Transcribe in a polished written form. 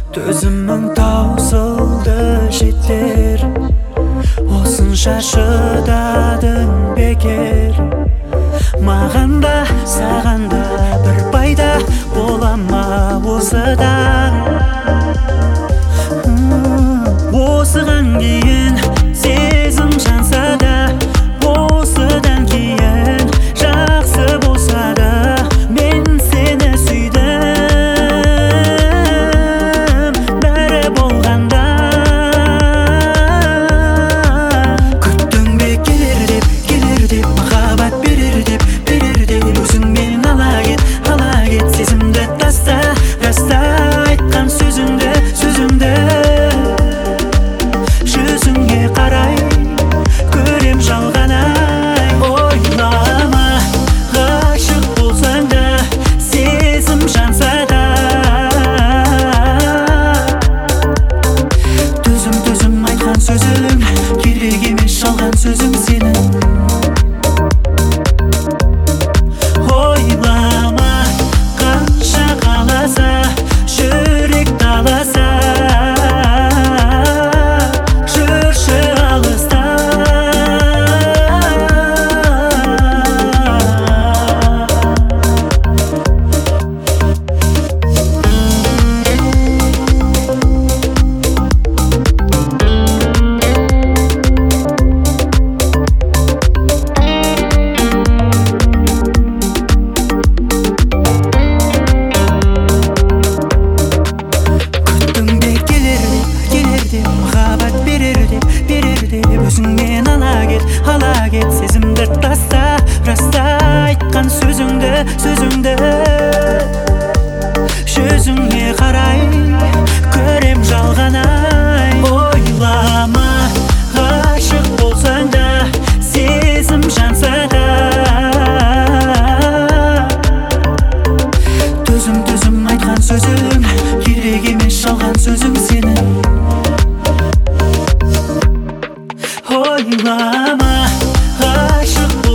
Төзімің таусылды жетер, осынша шыдадың бекер. Маған да саған да бір пайда бола ма осыдан? Осыған кейін сезім жанса да, осыдан кейін жақсы болса да, мен сені сүйдім. Бәрі болғанда күттің бе келер деп махаббат берер деп өзіңмен ала кет сезімді таста айтқан сөзіңді жүзіңе қарай көрем жалған ай. Ойлама, ғашық болсаң да, сезім жанса да, төзім айтқан сөзің керек емес, жалған сөзің сенің. Ойлама, қанша қаласа жүрек таласа, жүрші алыста. Махаббат берер деп өзіңмен ала кет сезімді таста айтқан сөзіңді жүзіңе қарай көрем жалған ай. Ойлама, ғашық болсаң да, сезім жанса да, төзім айтқан сөзің керек емес, жалған сөзің сенің. Ойлама, ғашық